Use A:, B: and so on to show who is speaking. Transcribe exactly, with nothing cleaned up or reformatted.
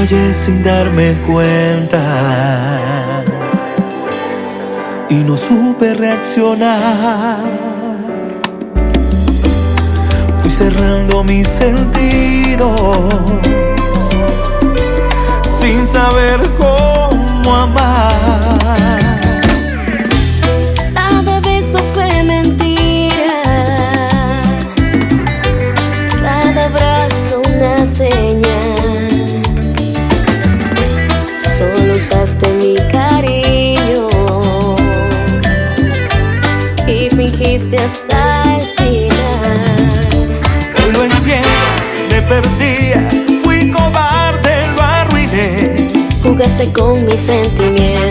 A: fallé sin darme cuenta y no supe reaccionar. Fui cerrando mis sentidos sin saber cómo amar.
B: Cada beso fue mentira, cada abrazo una señal. Solo usaste mi cariño y fingiste hasta el final.
A: Hoy lo entiendo, me perdía, fui cobarde, lo arruiné.
B: Jugaste con mis sentimientos